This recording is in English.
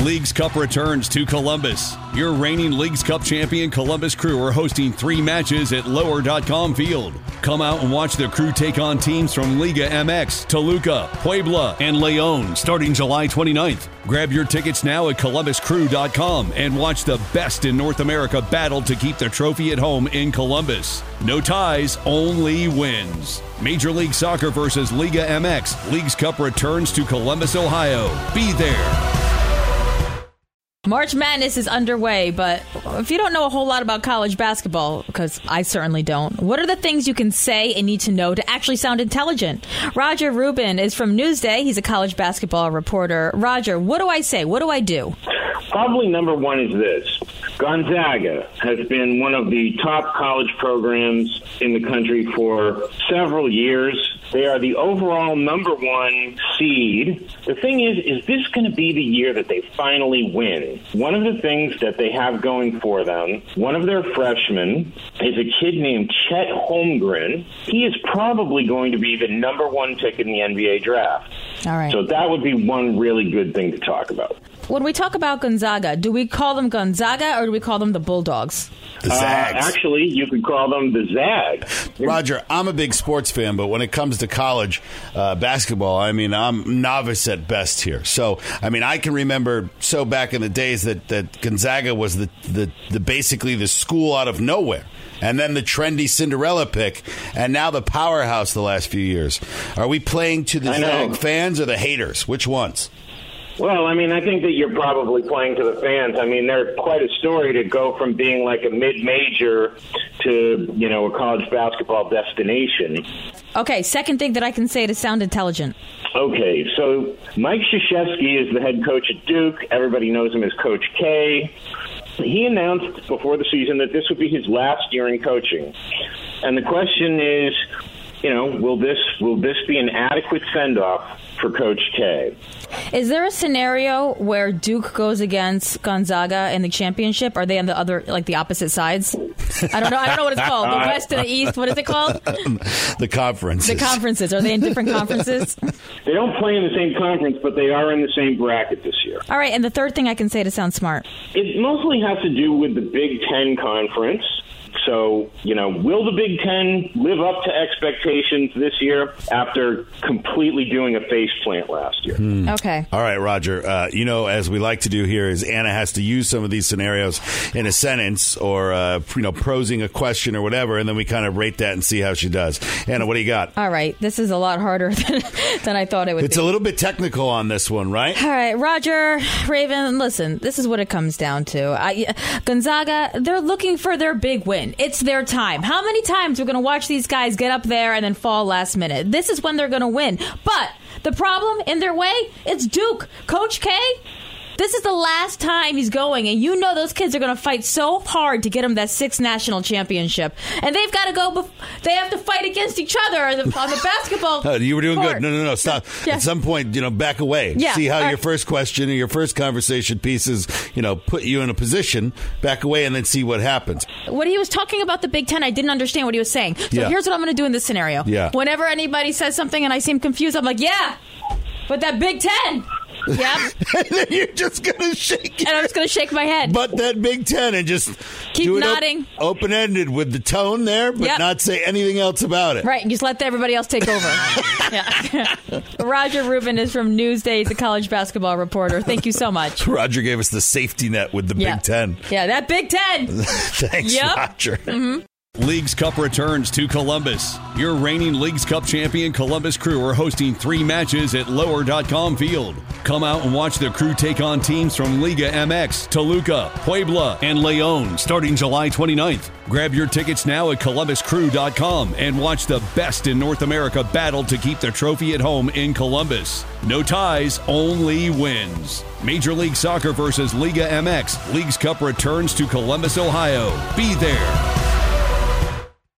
Leagues Cup returns to Columbus. Your reigning Leagues Cup champion Columbus Crew are hosting 3 matches at Lower.com Field. Come out and watch the Crew take on teams from Liga MX, Toluca, Puebla, and León starting July 29th. Grab your tickets now at ColumbusCrew.com and watch the best in North America battle to keep the trophy at home in Columbus. No ties, only wins. Major League Soccer versus Liga MX. Leagues Cup returns to Columbus, Ohio. Be there. March Madness is underway, but if you don't know a whole lot about college basketball, because I certainly don't, what are the things you can say and need to know to actually sound intelligent? Roger Rubin is from Newsday. He's a college basketball reporter. Roger, what do I say? What do I do? Probably number one is this. Gonzaga has been one of the top college programs in the country for several years. They are the overall number 1 seed. The thing is this going to be the year that they finally win? One of the things that they have going for them, one of their freshmen is a kid named Chet Holmgren. He is probably going to be the number 1 pick in the NBA draft. All right. So that would be one really good thing to talk about. When we talk about Gonzaga, do we call them Gonzaga or do we call them the Bulldogs? The Zags. Actually, you could call them the Zags. Roger, I'm a big sports fan, but when it comes to college basketball, I mean, I'm novice at best here. So, I mean, I can remember back in the days that Gonzaga was the basically the school out of nowhere. And then the trendy Cinderella pick, and now the powerhouse the last few years. Are we playing to the Zag fans or the haters? Which ones? Well, I mean, I think that you're probably playing to the fans. I mean, they're quite a story to go from being like a mid-major to, a college basketball destination. Okay, second thing that I can say to sound intelligent. Okay, so Mike Krzyzewski is the head coach at Duke. Everybody knows him as Coach K. He announced before the season that this would be his last year in coaching. And the question is, will this be an adequate send-off for Coach K? Is there a scenario where Duke goes against Gonzaga in the championship? Are they on the other, like the opposite sides? I don't know what it's called. The West and the East. What is it called? The conferences. The conferences. Are they in different conferences? They don't play in the same conference, but they are in the same bracket this year. All right. And the third thing I can say to sound smart. It mostly has to do with the Big Ten Conference. So, will the Big Ten live up to expectations this year after completely doing a faceplant last year? Okay. All right, Roger. As we like to do here is Anna has to use some of these scenarios in a sentence or, prosing a question or whatever, and then we kind of rate that and see how she does. Anna, what do you got? All right. This is a lot harder than I thought it would be. It's a little bit technical on this one, right? All right. Roger, Raven, listen, this is what it comes down to. Gonzaga, they're looking for their big win. It's their time. How many times we're going to watch these guys get up there and then fall last minute? This is when they're going to win. But the problem in their way, it's Duke. Coach K, this is the last time he's going, and those kids are going to fight so hard to get him that 6th national championship. And they've got to go, they have to fight against each other on the basketball You were doing court. good. No, stop. Yeah. At some point, back away. Yeah. See how your first question or your first conversation pieces, put you in a position, back away, and then see what happens. When he was talking about the Big Ten, I didn't understand what he was saying. So here's what I'm going to do in this scenario. Yeah. Whenever anybody says something and I seem confused, I'm like, yeah, but that Big Ten. Yeah. And then you're just going to shake it. And I'm just going to shake my head. But that Big Ten and just keep do it nodding. Open-ended with the tone there, but not say anything else about it. Right. Just let everybody else take over. Yeah. Roger Rubin is from Newsday. He's a college basketball reporter. Thank you so much. Roger gave us the safety net with the Big Ten. Yeah, that Big Ten. Thanks, Roger. Mm-hmm. Leagues Cup returns to Columbus. Your reigning Leagues Cup champion Columbus Crew are hosting 3 matches at Lower.com Field. Come out and watch the Crew take on teams from Liga MX, Toluca, Puebla, and León starting July 29th. Grab your tickets now at ColumbusCrew.com and watch the best in North America battle to keep the trophy at home in Columbus. No ties, only wins. Major League Soccer versus Liga MX. Leagues Cup returns to Columbus, Ohio. Be there.